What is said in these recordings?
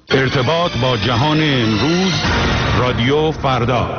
ارتباط با جهان امروز، رادیو فردا.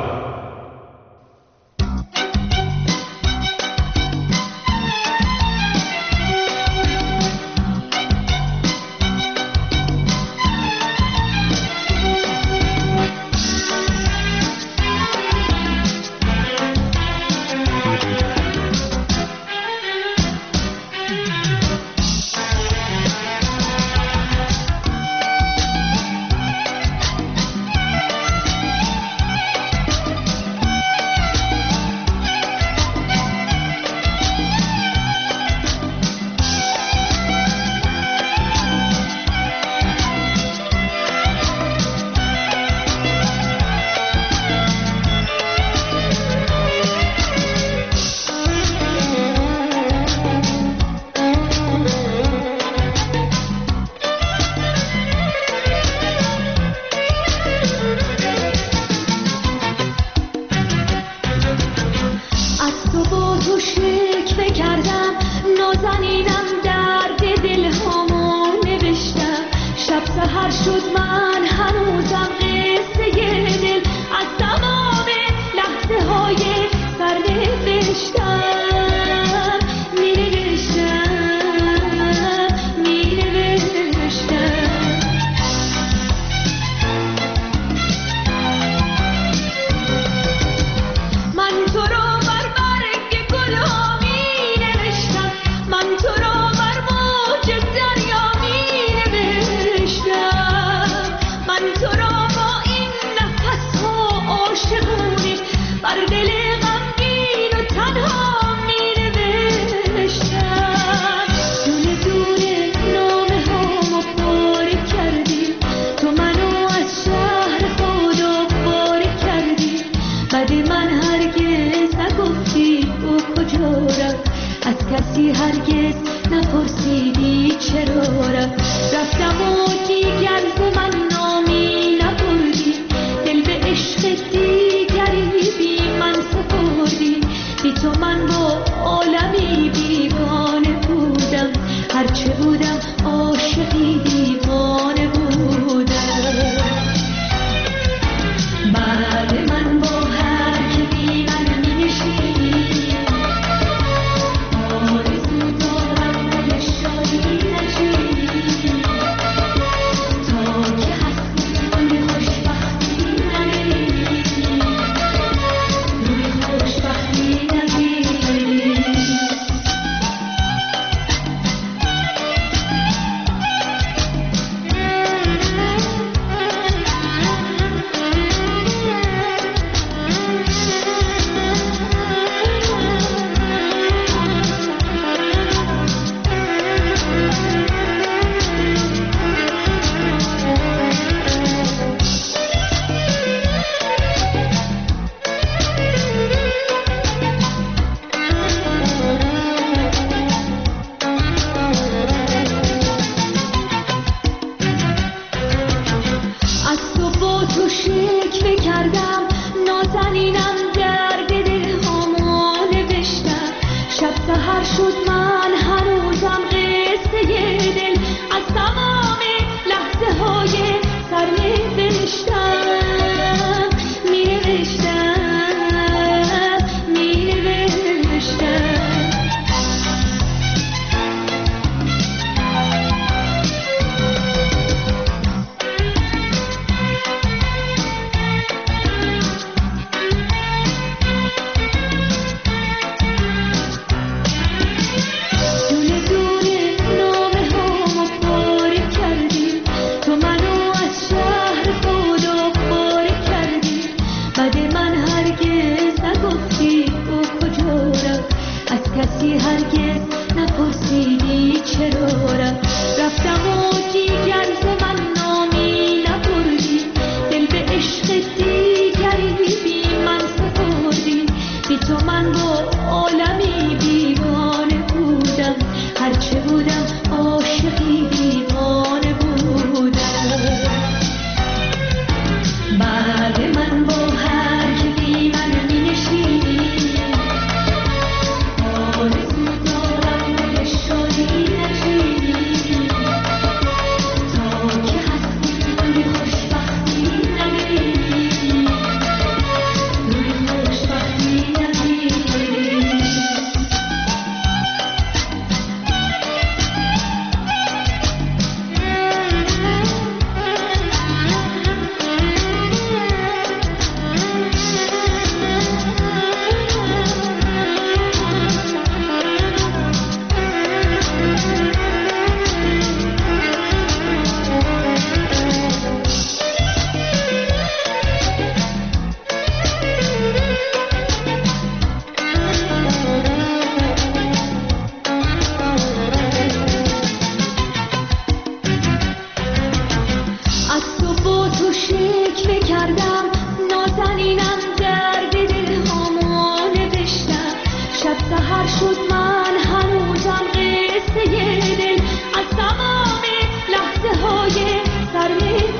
شکوه کردم، نازنینم درد دلهامو نوشتم. شب سحر شد من هنوزم قصه دل از تمام لحظه های سر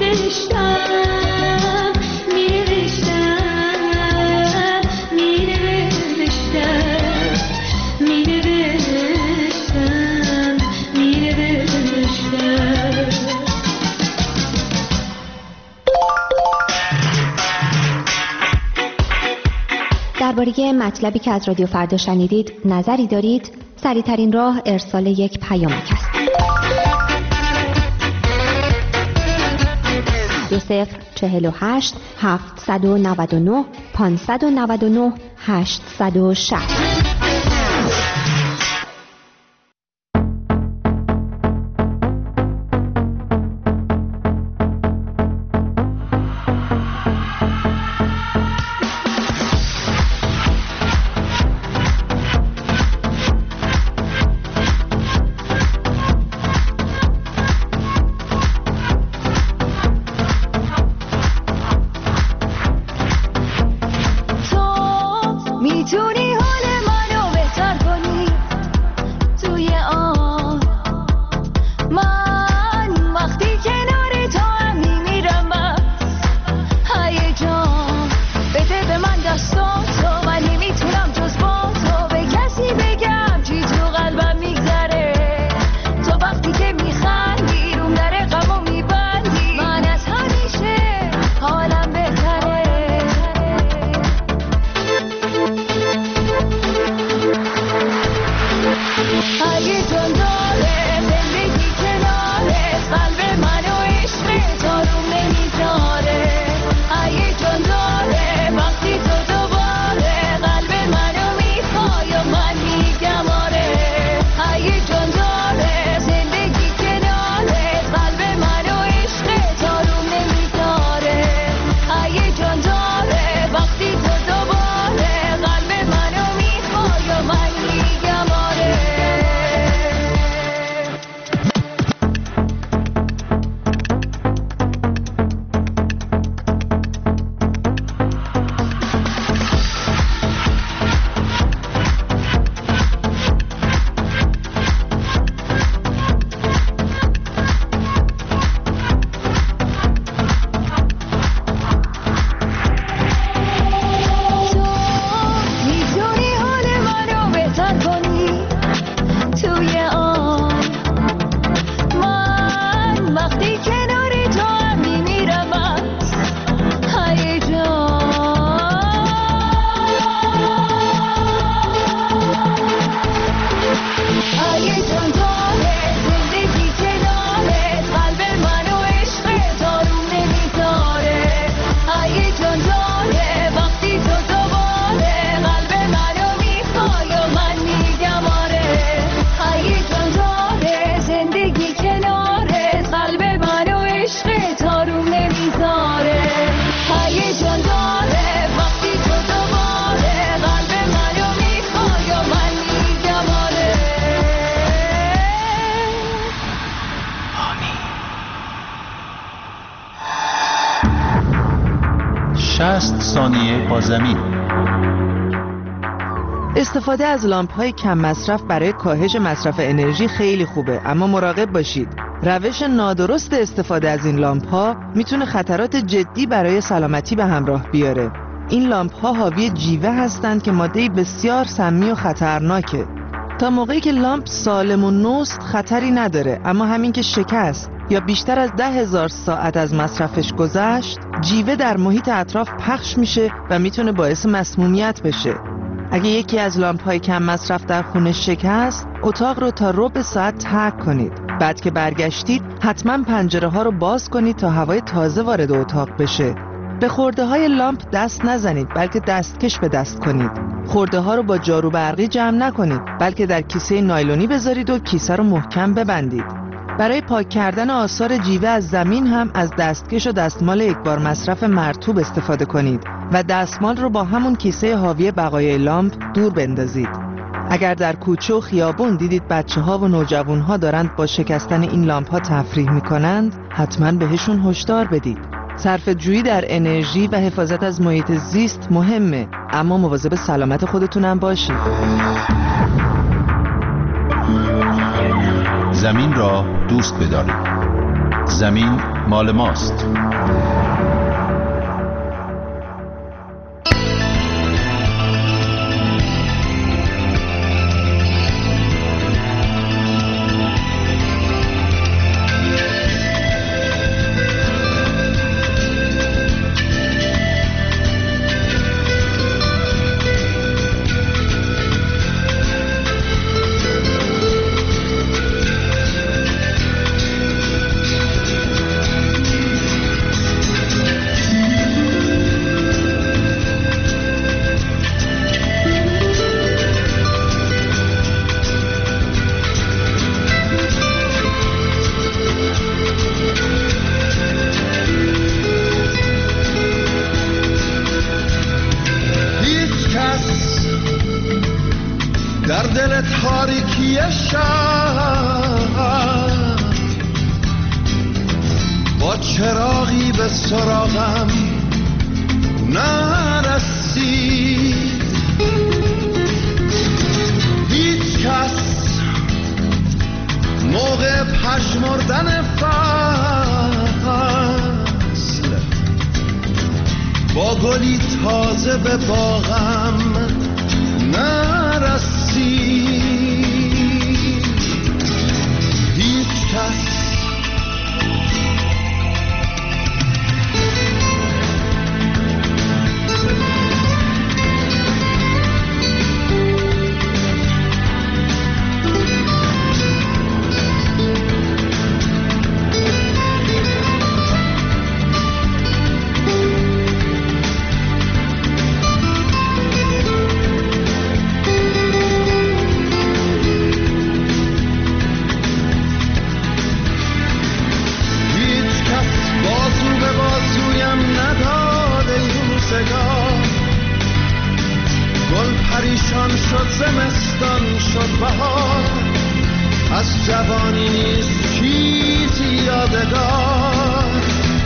نوشتم، درباره مطلبی که از رادیو فردا شنیدید نظری دارید؟ سریع‌ترین راه ارسال یک پیامک است. 2048 799 599 860. ثانیه با زمین. استفاده از لامپ‌های کم مصرف برای کاهش مصرف انرژی خیلی خوبه، اما مراقب باشید. روش نادرست استفاده از این لامپ‌ها میتونه خطرات جدی برای سلامتی به همراه بیاره. این لامپ‌ها حاوی جیوه هستند که ماده بسیار سمی و خطرناکه. تا موقعی که لامپ سالم و نوست خطری نداره، اما همین که شکست یا بیشتر از 10,000 ساعت از مصرفش گذشت، جیوه در محیط اطراف پخش میشه و میتونه باعث مسمومیت بشه. اگه یکی از لامپ‌های کم مصرف در خونه شکست، اتاق رو تا ربع ساعت ترک کنید. بعد که برگشتید، حتما پنجره‌ها رو باز کنید تا هوای تازه وارد اتاق بشه. به خرده‌های لامپ دست نزنید، بلکه دستکش به دست کنید. خرده‌ها رو با جارو برقی جمع نکنید، بلکه در کیسه نایلونی بذارید و کیسه رو محکم ببندید. برای پاک کردن آثار جیوه از زمین هم از دستکش و دستمال یکبار مصرف مرطوب استفاده کنید و دستمال رو با همون کیسه حاوی بقایای لامپ دور بندازید. اگر در کوچه و خیابون دیدید بچه‌ها و نوجوان‌ها دارند با شکستن این لامپ‌ها تفریح می‌کنند، حتما بهشون هشدار بدید. صرفه‌جویی در انرژی و حفاظت از محیط زیست مهمه، اما مواظب سلامت خودتونم باشید. زمین را دوست بدارید. زمین مال ماست. در دل تاریکی شب با چراغی به سراغم نرسید. هیچ کس موقع پژمردن فصل با گلی تازه به باغم نرسید. هیچ کس پریشان شد، زمستان شد، بهار از جوانی نیست چیزی یادگار.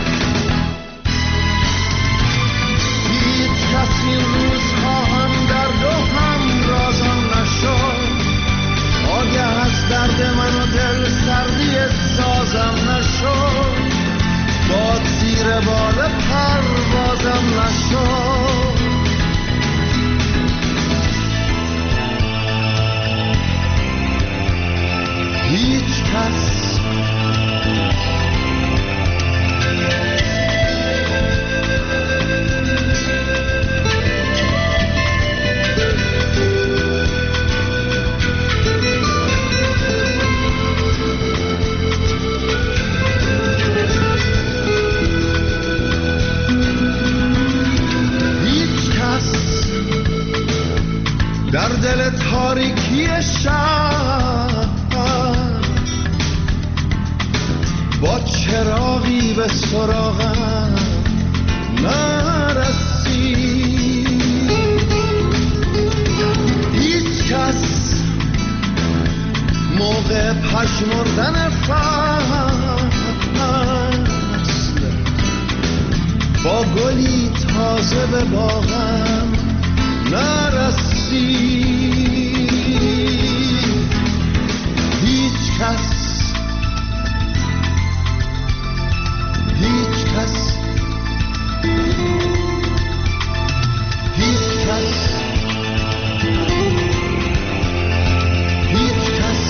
هیچ کس این روزها هم درد و هم رازم نشد. آگه از درد من و دل سردی سازم نشد. باد زیر بال پروازم نشد. هیچ کس در دل تاریکی شب با چراغی به سراغم نرسید. هیچ کس موقع پژمردن فصل با گلی تازه به باغم نرسید. هیچ کس هیچ کس هیچ کس هیچ کس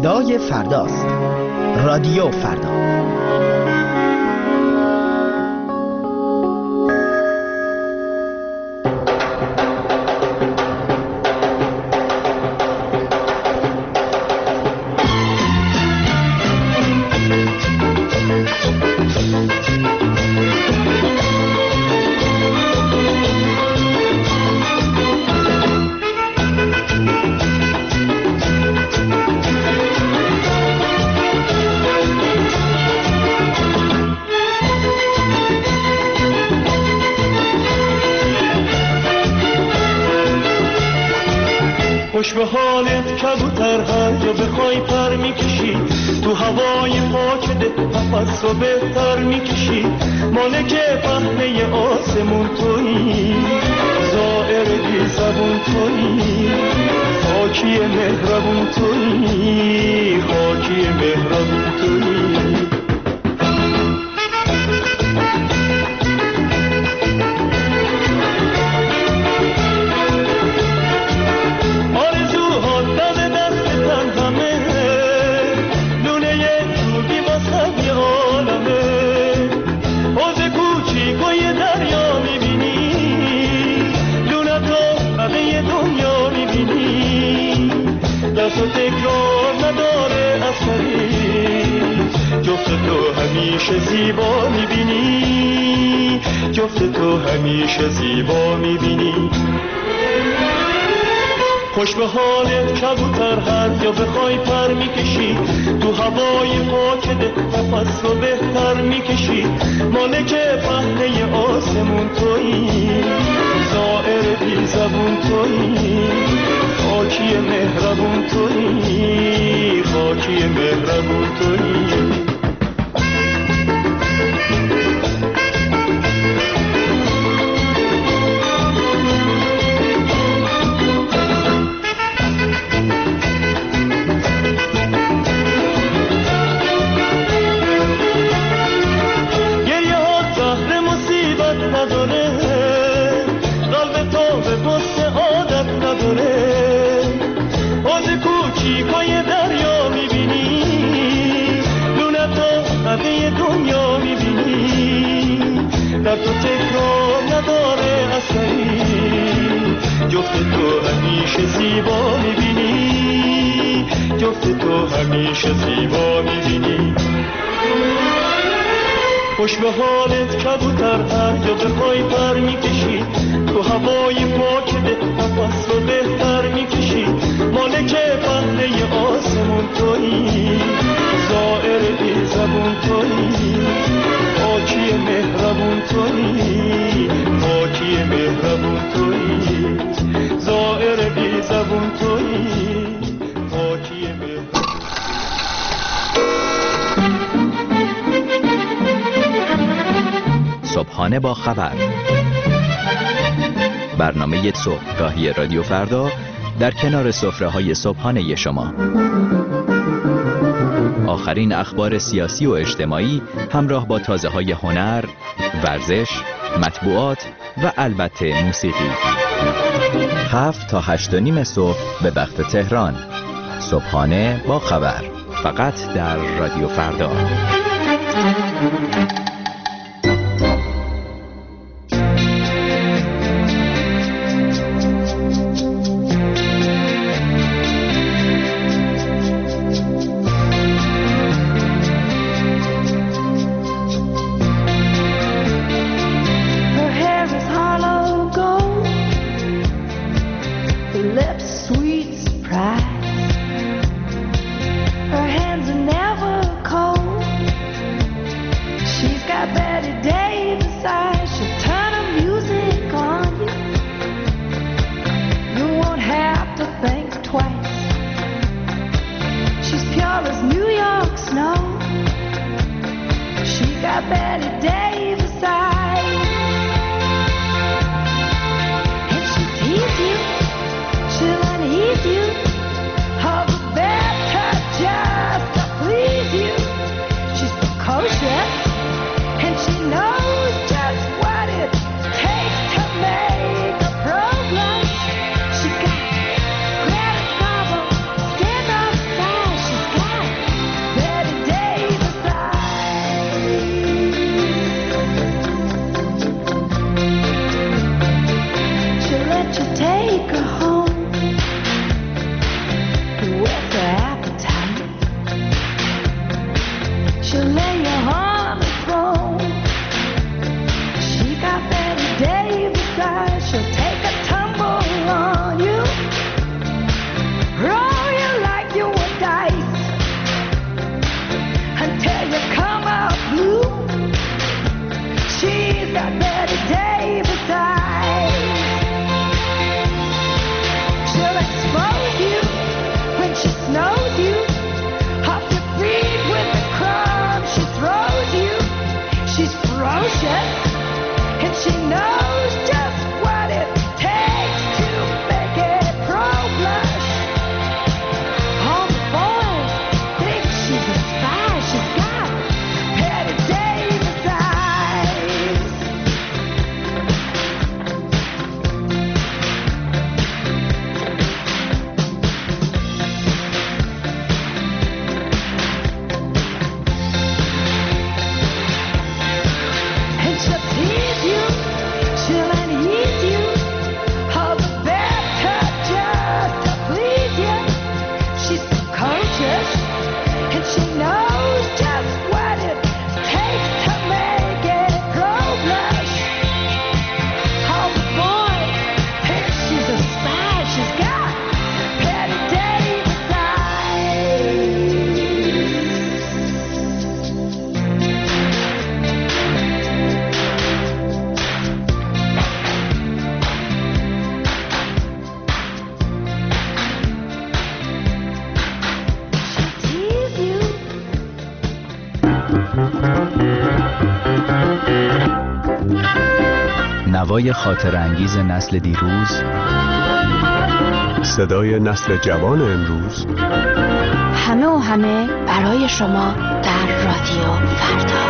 صدای فرداست. رادیو فردا. خوش به حالت کبوتر، هر جا بخوای پر میکشی، تو هوای پاک ده نفس رو بهتر میکشی. مالک پهنه آسمون تویی، زائر بی زبون تویی، خاکی مهربون تویی، خاکی مهربون تویی. تکرار نداره اثری، جفت تو همیشه زیبا میبینی، جفت تو همیشه زیبا میبینی. خوش به حالت کبوتر، هر جا بخوای پر میکشی، تو هوای پاک ده نفس رو بهتر میکشی. مالک پهنه آسمون تویی، زائر بی زبون تویی، خاکی مهربون تویی، خاکی مهربون تویی. در تو تکرار نداره اثری، جفت تو همیشه زیبا میبینی، جفت تو همیشه زیبا میبینی. خوش به حالت کبوتر، هر جا بخوای پر میکشی، تو هوای پاک ده نفس رو بهتر میکشی. مالک پهنه آسمون تویی، زائر بی زبون تویی، خاکی مهربون تویی، خاکی مهربون تویی، زائر بی زبون تویی، خاکی مهربون. صبحانه با خبر، برنامه صبحگاهی رادیو فردا در کنار سفره‌های صبحانه شما. آخرین اخبار سیاسی و اجتماعی همراه با تازه‌های هنر، ورزش، مطبوعات و البته موسیقی. 7 تا 8:30 صبح به وقت تهران. صبحانه با خبر، فقط در رادیو فردا. she'll lay you on the throne. She got Betty Davis eyes, she'll take a tumble on you, roll you like you were dice, until you come out blue. She's got Betty Davis eyes. She'll expose you when she snows you, off your feet with the crumbs she throws you. She's ferocious, and she knows just what it takes to make it pro-blush. All the boys think she's a spy. She's got Betty Davis eyes. And she'll tease you, she'll unease you, all the better just to please you. She's precocious, and she knows just what it takes to make it pro-blush. All the boys think she's a spy. She's got Betty Davis eyes. Tease you. نوای خاطر انگیز نسل دیروز، صدای نسل جوان امروز، همه و همه برای شما در رادیو فردا.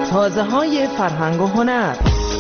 تازه‌های فرهنگ و هنر.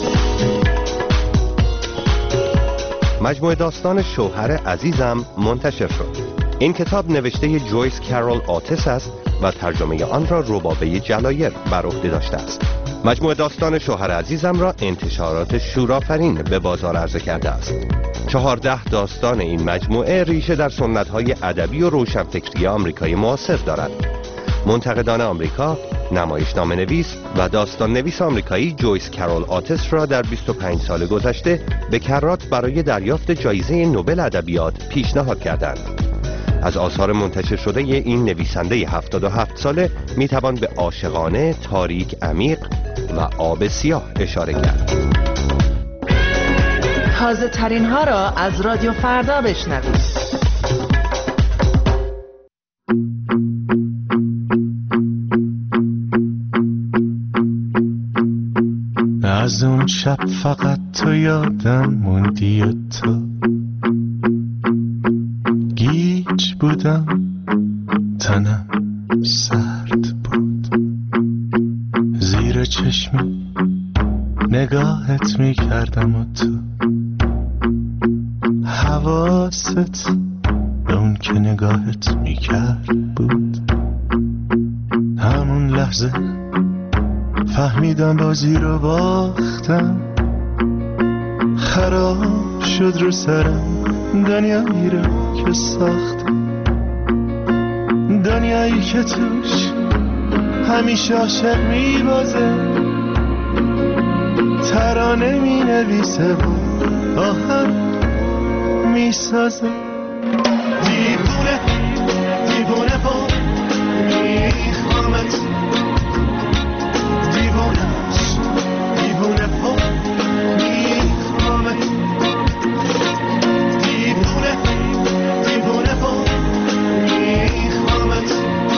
مجموعه داستان شوهر عزیزم منتشر شد. این کتاب نوشته جویس کارول آتس است و ترجمه آن را ربابه جلایر بر عهده داشته است. مجموعه داستان شوهر عزیزم را انتشارات شورآفرین به بازار عرضه کرده است. 14 داستان این مجموعه ریشه در سنت‌های ادبی و روشنفکری آمریکای معاصر دارد. منتقدان آمریکا، نمایشنامه نویس و داستان نویس آمریکایی جویس کارول آتس را در 25 سال گذشته به کرات برای دریافت جایزه نوبل ادبیات پیشنهاد کردند. از آثار منتشر شده این نویسنده 77 ساله میتوان به عاشقانه، تاریک، عمیق و آب سیاه اشاره کرد. تازه ترین ها را از رادیو فردا بشنوید. از اون شب فقط تو یادم موندی و تو گیج بودم، تنم سرد بود، زیر چشم نگاهت میکردم و تو حواست به اون که نگاهت میکرد بود. همون لحظه فهمیدم بازی رو باختم، خراب شد رو سرم دنیایی رو که ساختم، دنیایی که توش همیشه عاشق میبازه، ترانه مینویسه و آهنگ میسازه. دیوونه دیوونه با میخوامت، دیوونهش دیوونه با میخوامت، دیوونه دیوونه با میخوامت،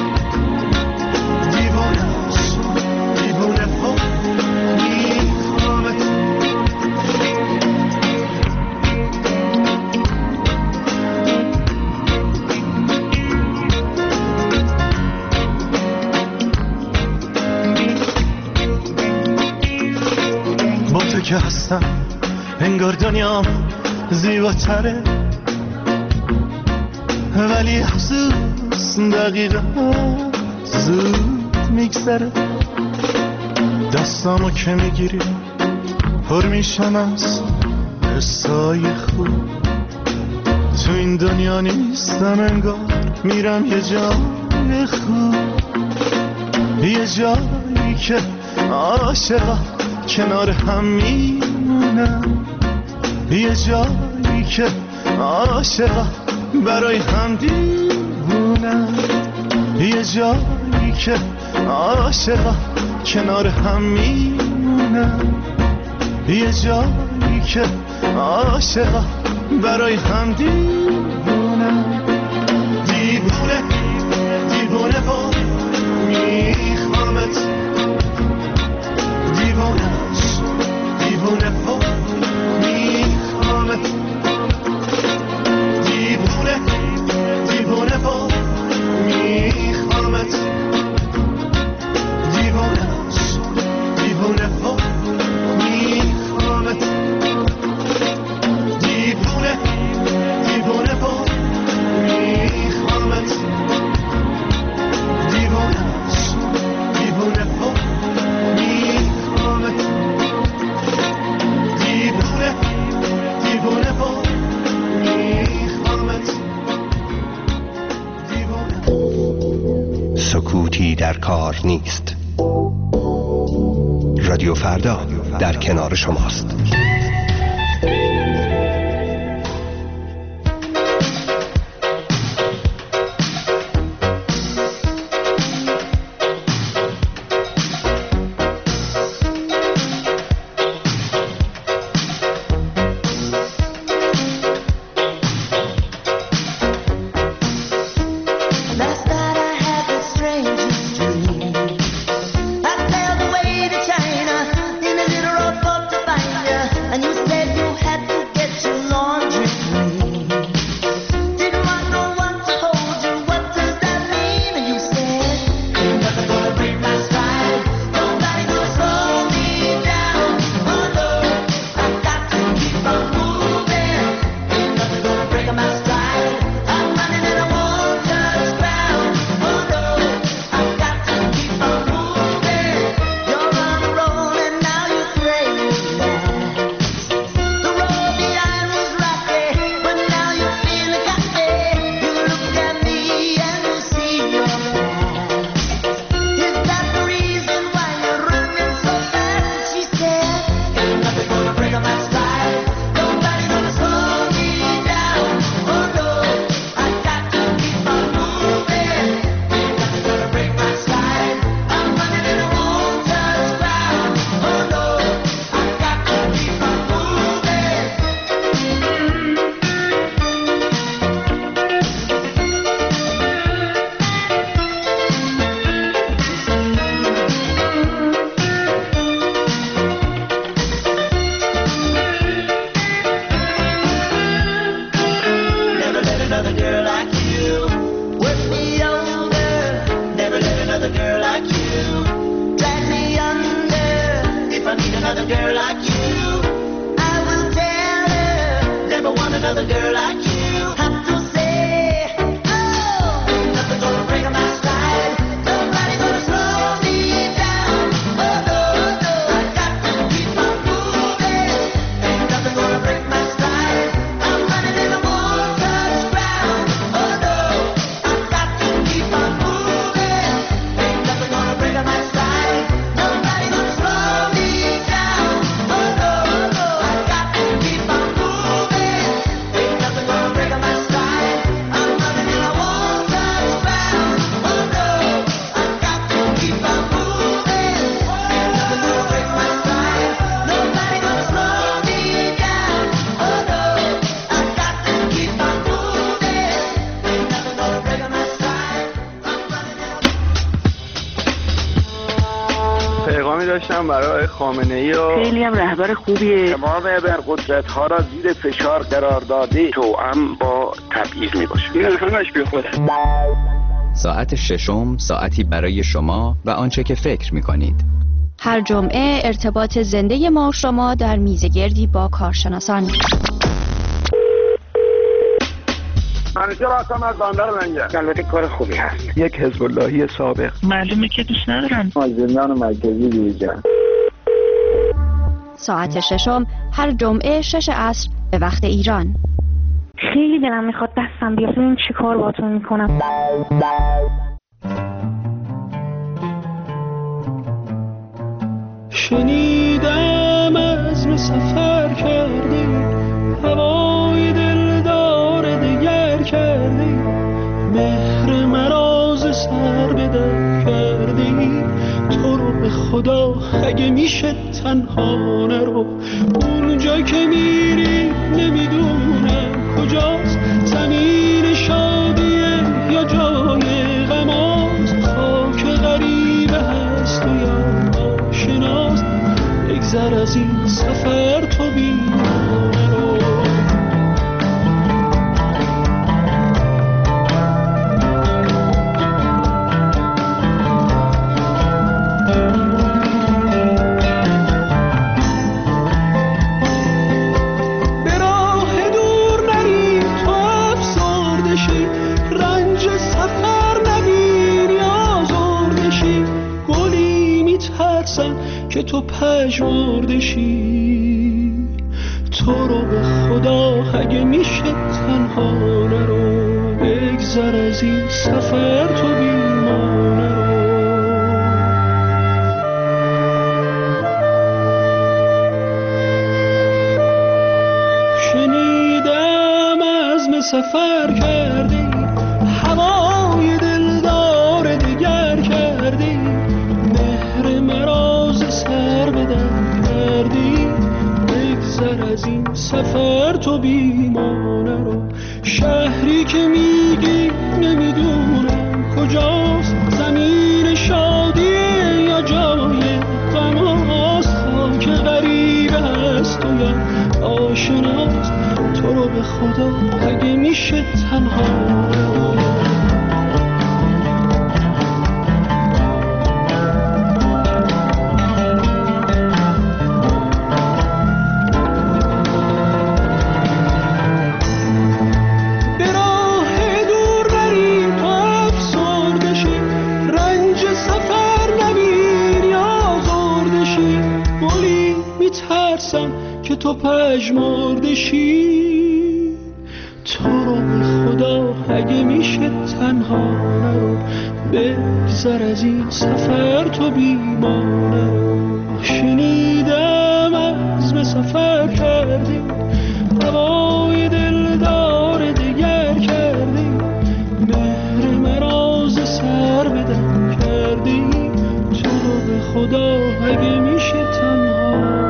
دیوونهش دیوونه با میخوامت. با تو که هستم انگار دنیام زیباتره، ولی افسوس دقیقا زود میگذره. دستامو که میگیری پر میشم از قصای خوب، تو این دنیا نیستم انگار میرم یه جای خوب، یه جایی که عاشقا کنار هم میمونن، یه جایی که عاشقا برای هم دیوونن، یه جایی که عاشقا کنار هم میمونن، یه جایی که عاشقا برای هم دیوونن. دیوونه دیوونه با میخوامت، دیوونهش دیوونه با میخوامت، دیوونه دیوونه با میخوامت، دیوونهش دیوونه با میخوامت، دیوونه دیوونه با میخوامت، دیوونهش دیوونه با میخوامت، دیوونه دیوونه با میخوامت، دیوونه. سکوتی در کار نیست. رادیو فردا در کنار شماست. Last night I had the strangest dream. I sailed away to China in a little rowboat to find you. another girl like you. I will tell her, never want another girl like you. Have to say, oh, nothing gonna break my stride. Nobody gonna slow me down. Oh no, no, I got to keep on moving. Ain't nothing gonna break my stride. I'm running in the more touch ground. Oh no, I got to keep on moving. Ain't nothing gonna break my stride. Nobody gonna slow me down. Oh no, no, I got to keep on moving. Ain't nothing gonna break my stride. I'm running in the more touch ground. Oh no, I got to keep on moving. Ain't nothing gonna break my stride. Nobody gonna slow me down. Oh no, I got to keep on moving. Ain't nothing gonna break my stride. I'm running. پیغامی داشتم برای خامنه‌ای و خیلی هم رهبر خوبیه. تمام ابرقدرت‌ها را زیر فشار قرار داده توأم با تبعیض میباشه. این همش بیخوده. ساعت ششم ساعتی برای شما و آنچه که فکر می‌کنید. هر جمعه ارتباط زنده ما و شما در میزگردی با کارشناسان. منیجر هستم از بندر منگه. البته کار خوبی هست. یک حزب اللهی سابق. معلومه که دوست ندارم. زندان مرکزی دیجا. ساعت ششم هر جمعه 6 عصر به وقت ایران. خیلی دلم میخواد دستم بیاد ببینم چی کار باهاتون میکنم. شنیدم عزم سفر کردی، هوای دلدار دگر کردی، مهر مراز سر به در کردی. تو رو به خدا اگه میشه تنها نرو، اونجا که میری نمیدونم کجاست، زمین شادیه یا جای غماست، خاک غریبه هست و یا آشناست. بگذر از این سفر تو بیمانه رو. به راه دور نری تو افسرده شی، رنج سفر نبینی آزرده شی. گلی میترسم که تو پژمرده شی، تو رو به خدا اگه میشه تنها نرو. بگذر از این سفر تو بیمانه رو. شنیدم عزم سفر کردی، هوای دلدار دگر کردی، مهر مراز سر به در کردی. بگذر از این سفر تو بیمانه رو. شهری که میگی نمیدونم کجاست، زمین شادیه یا جای غماست، خاک غریبه هست و یا آشناست. تو رو به خدا اگه میشه تنها نرو. که تو پژمرده شی، تو رو به خدا اگه میشه تنها نرو. بگذر از این سفر تو بیمانه رو. شنیدم عزم سفر کردی، هوای دلدار دگر کردی، مهر مراز سر به در کردی. تو رو به خدا اگه میشه تنها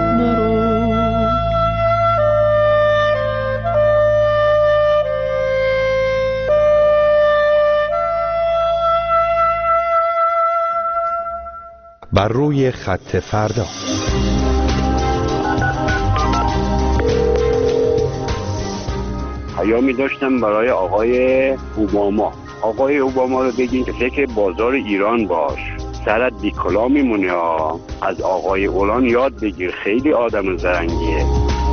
بر روی خط فردا. پیامی داشتم برای آقای اوباما. آقای اوباما رو بگین که فکر بازار ایران باش، سرت بیکلا میمونه. از آقای اولان یاد بگیر، خیلی آدم زرنگیه.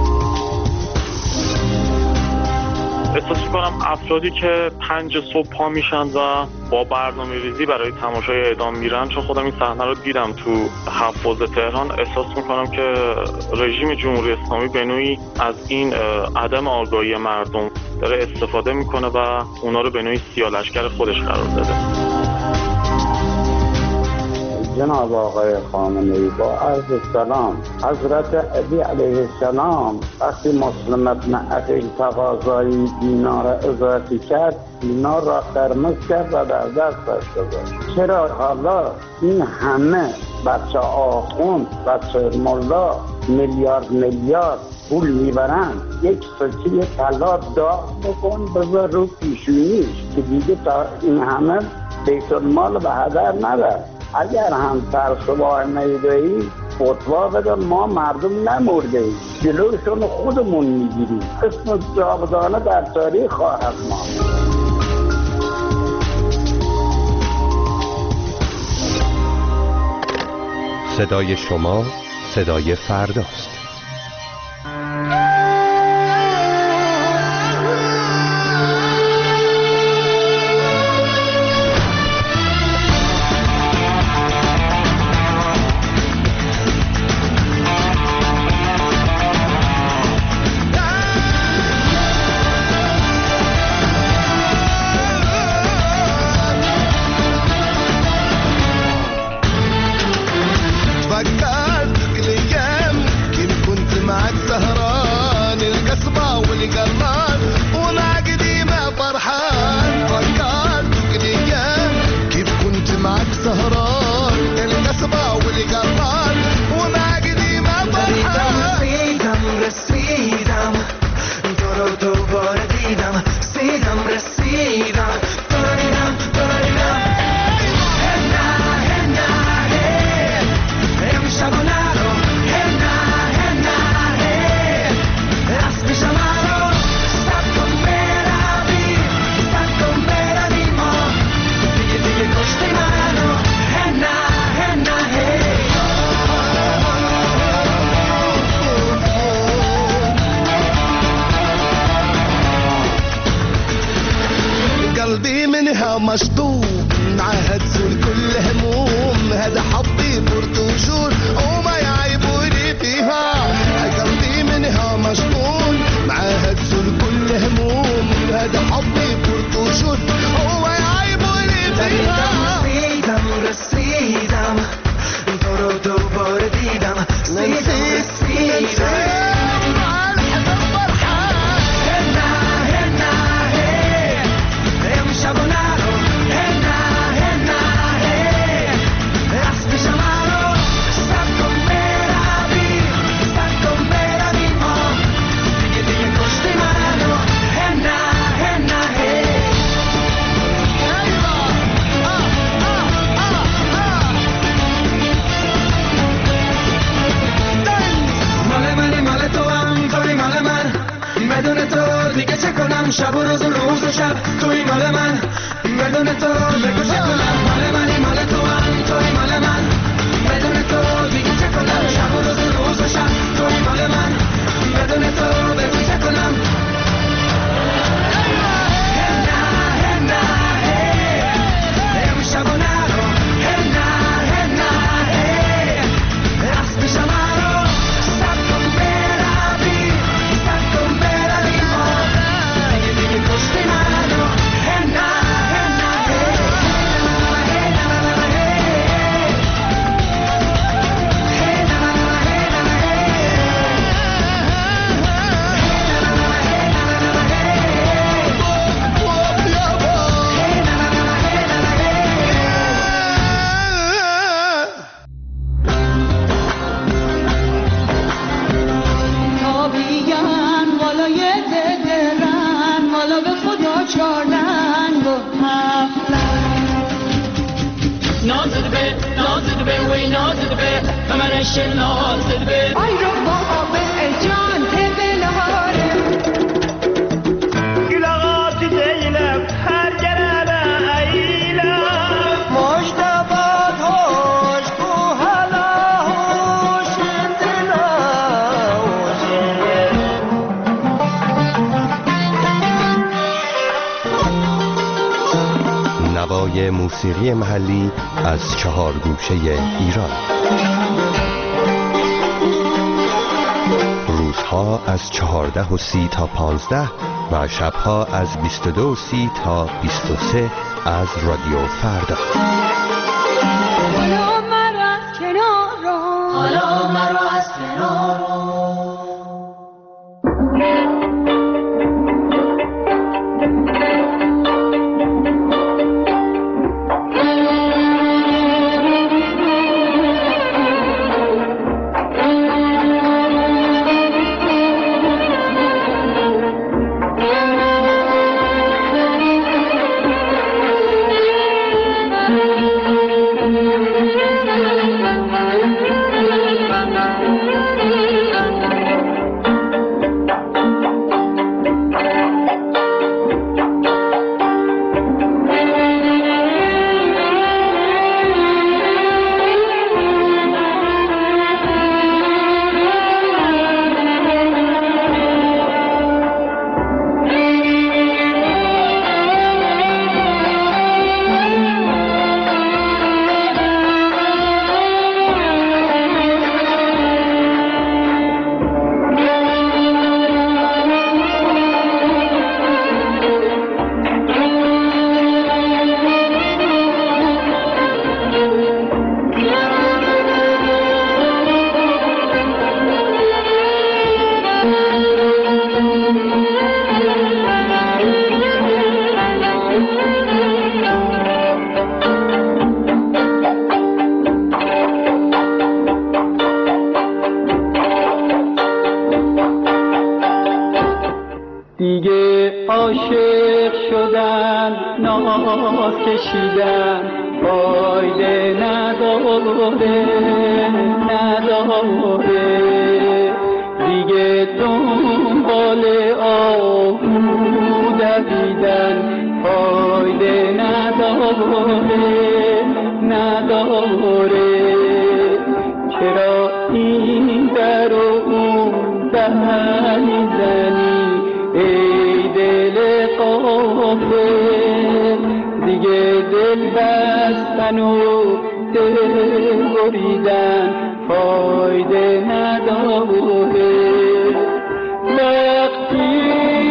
احساس می‌کنم افرادی که 5 صبح پا میشن و با برنامه ریزی برای تماشای اعدام میرن، چون خودم این صحنه رو دیدم تو حفاظ تهران، احساس می‌کنم که رژیم جمهوری اسلامی به نوعی از این عدم آگاهی مردم داره استفاده میکنه و اونا رو به نوعی سیاه‌لشکر خودش قرار داده. جناب آقای خامنه‌ای، با عرض سلام، حضرت علی علیه السلام وقتی مسلم ابن عقیل تقاضای دینار اضافی کرد، دینار را قرمز کرد و در دستش گذاشت. چرا حالا این همه بچه آخوند، بچه ملا میلیارد پول میبرن، یک سکه طلا داغ بکن بذار رو پیشونیش که دیگه تا این همه بیت المال به هدر نره. اگر هم ترسوار نیدهی فتوا بده، ما مردم نمرده ایم، جلوشون خودمون میگیریم، اسم جاودانه در تاریخ خواهد ماند. صدای شما صدای فرداست. مشطوب معهد زول كل هموم، هذا حظي برتوشور وما يعيبوني فيها. قلبي منها مشطول معهد زول كل هموم، هذا حظي برتوشور وما يعيبوني فيها. رسيدم تو رو دوباره دیدم، رسيدم شب و روز و روز و شب توی مال من، بدون تو بگو چه کنم. مال منی مال تو هم توی مال من، بدون تو دیگه چه کنم. شب و روز و روز و شب توی مال من، بدون تو بگو چه کنم. مجتبات برای موسیقی محلی از 4 گوشه ایران. روزها از 14:30 تا 15 و شبها از 22:30 تا 23 از رادیو فردا. حالا مرا از کنار رو، حالا مرا از کنار رو. عاشق شدن ناز کشیدن فایده نداره دیگه دنبال آهو دویدن فایده نداره چرا این در و اون در میزنی ای دل غافل دیگه دل بستن و دل بریدن فایده نداره وقتی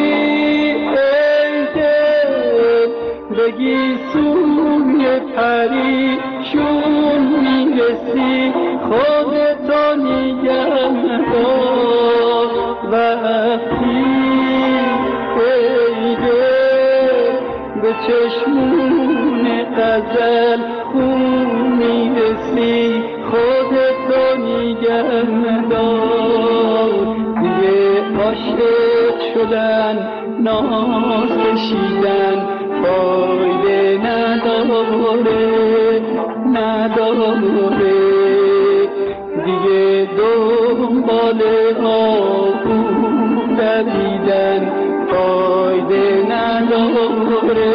ای دل بگی سوی پریشون میرسی خودتو نگه دار وقتی ای دل به چشمون غزل خون میرسی خودتو نگه دار دیگه عاشق شدن ناز کشیدن فایده نداره دیگه دنبال آهو دویدن فایده نداره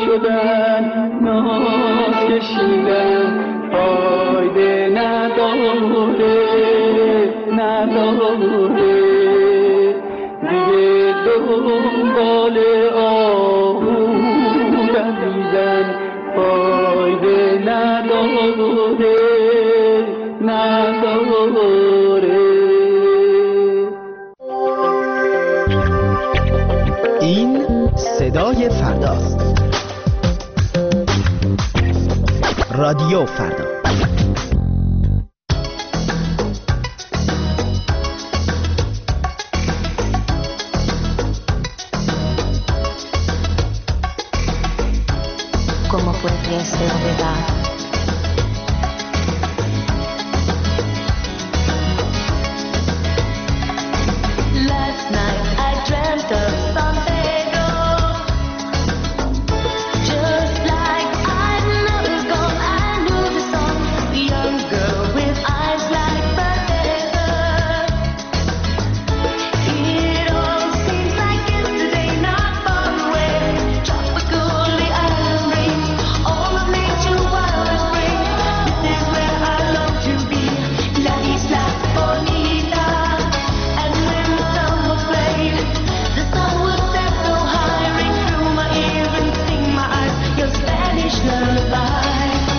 شدن ناز کشیدن فایده نداره دیگه دنبال آهو دویدن فایده نداره این صدای فرداست. رادیو فردا. ¿Cómo fue que este novedad? Last night I dreamt of San Pedro, just like I never gone. I knew the song, the young girl with eyes like butter. It all seems like yesterday, not far away. Tropical, the island breeze, all of nature wild and free. This is where I long to be, La Isla Bonita. And when the sun was played, the sun would set so high, ring through my ears and sting my eyes, your Spanish lullaby.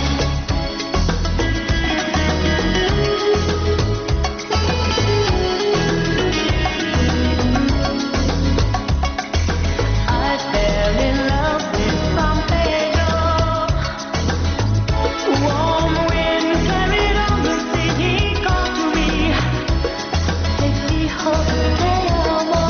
I fell in love with San Pedro. Warm wind carried on the sea. He called to me, te dijo te amo.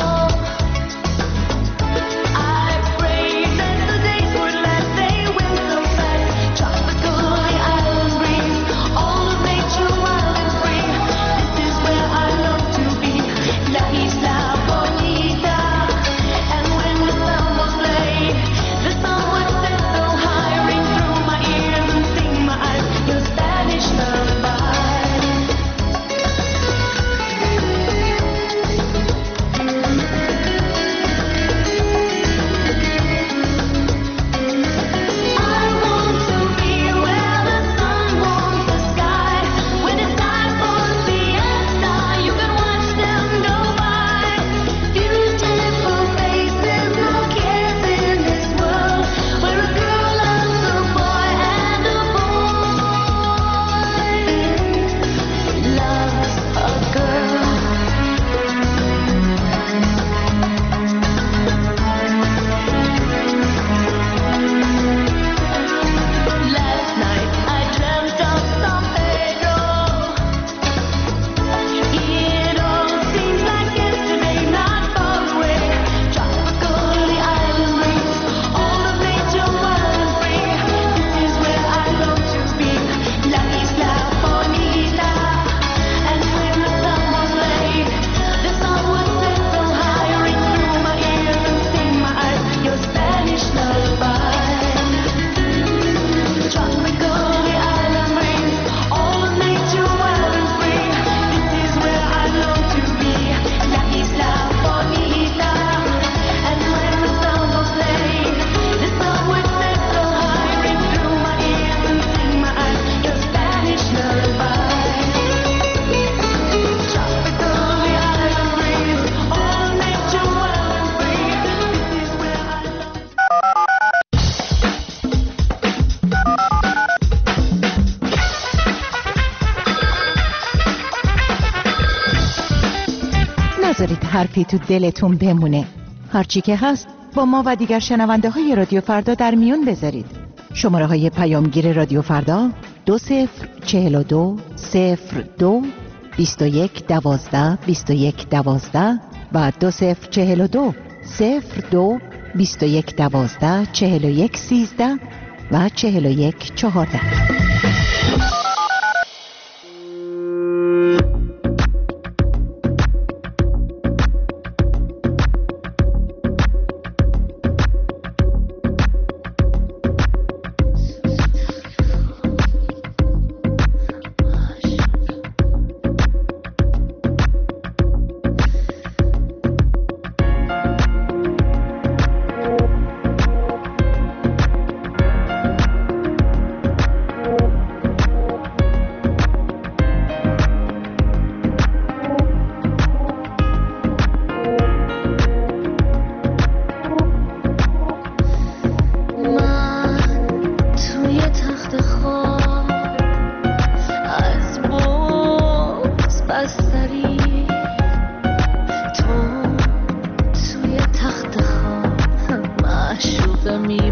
I prayed that the days would last. They went so fast. Tropical, the island breeze, all of nature wild and free. This is where I long to be, La Isla Bonita. And when the sun was laid, the sun would set so high, ring through my ears and sting my eyes, your Spanish lullaby. I want to be where the sun warms the sky. When it's time for siesta, you can watch them go by. Beautiful faces, no cares in this world, where a girl loves a boy and a boy loves a girl. Last night I dreamt of San Pedro. It all seems like yesterday, not far away. Tropical, the island breeze, all of nature wild and free. This is where I long to be, La Isla Bonita. And when the sun was laid, the sun would set so high, ring through my ears and sting my eyes, your Spanish lullaby. Tropical, the island breeze, all of nature wild and free. This is where I long to be, La Isla Bonita. And when the sun was laid, the sun would set so high, ring through my ears and sting my eyes, your Spanish lullaby. Tropical, the island breeze, all of nature wild and free. This is where I long. نذارید حرفی تو دلتون بمونه. هرچی که هست با ما و دیگر شنونده های رادیو فردا در میون بذارید. شماره های پیامگیر رادیو فردا 2042 02 21 12 21 12 و 2042 02 21 12 41 13 و 41 14. answer me